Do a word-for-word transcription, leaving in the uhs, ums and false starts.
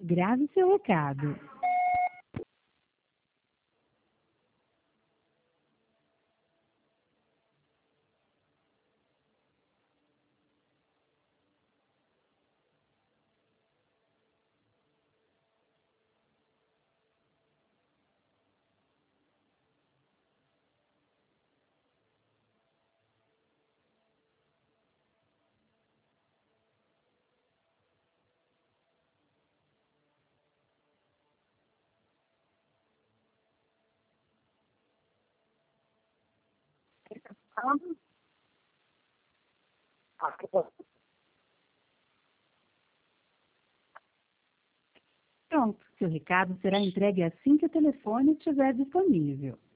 Grave seu recado. Pronto, seu recado será entregue assim que o telefone estiver disponível.